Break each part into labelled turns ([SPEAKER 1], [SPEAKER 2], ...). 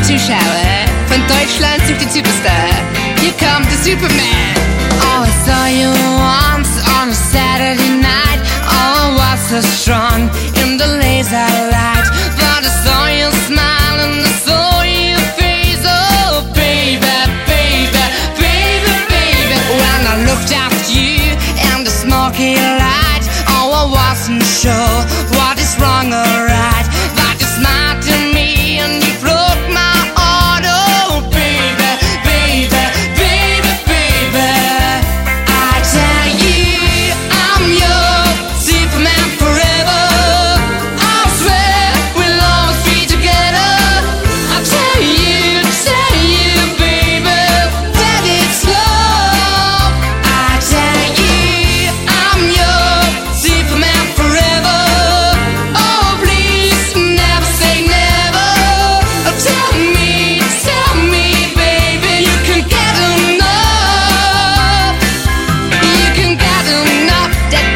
[SPEAKER 1] Zuschauer, von Deutschland sucht den Superstar. Hier kommt der Superman. Oh, I saw you once on a Saturday night. Oh, I was so strong in the laser light. But I saw you smile and I saw your face. Oh, baby, baby, baby, baby. When I looked at you in the smoky light, oh, I wasn't sure what is wrong or right. But you smiled to me and you broke my heart. Oh, baby, baby, baby, baby. I tell you, I'm your Superman forever. I swear we'll always be together. I tell you, baby, that it's love. I tell you, I'm your Superman forever. Oh, please never say never. Oh, tell me, baby, you can get enough. You can get enough.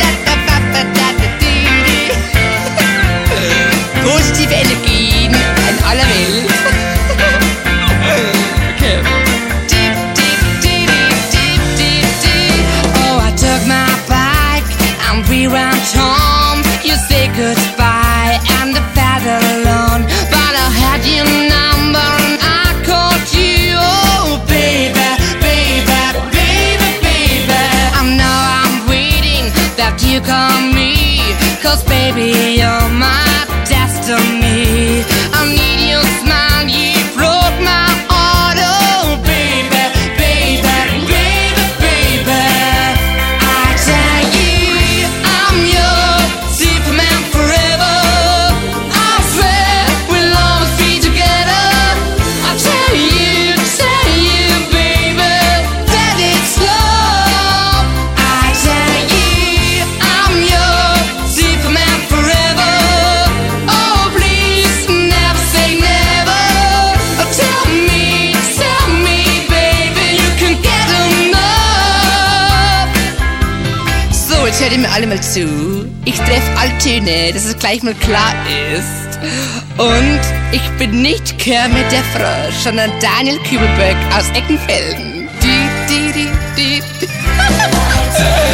[SPEAKER 1] Positive Energien in aller Welt. Okay. Oh, I took my bike and we went home. You said goodbye and I felt alone, but I had your number and I called you. Oh, baby, baby, baby, baby. And now I'm waiting that you call me, 'cause baby, you're my destiny. I need your smile, you broke my heart. Oh, baby, baby, baby, baby. I tell you, I'm your Superman forever. I swear we'll always be together. I tell you, baby, that it's love. I tell you, I'm your Superman forever. Oh, please never say never. Oh, tell me, baby, you can get enough. So, jetzt hört ihr mir alle mal zu. Ich treffe alle Töne, dass es gleich mal klar ist. Und ich bin nicht Kermit der Frosch, sondern Daniel Kübelböck aus Eckenfelden.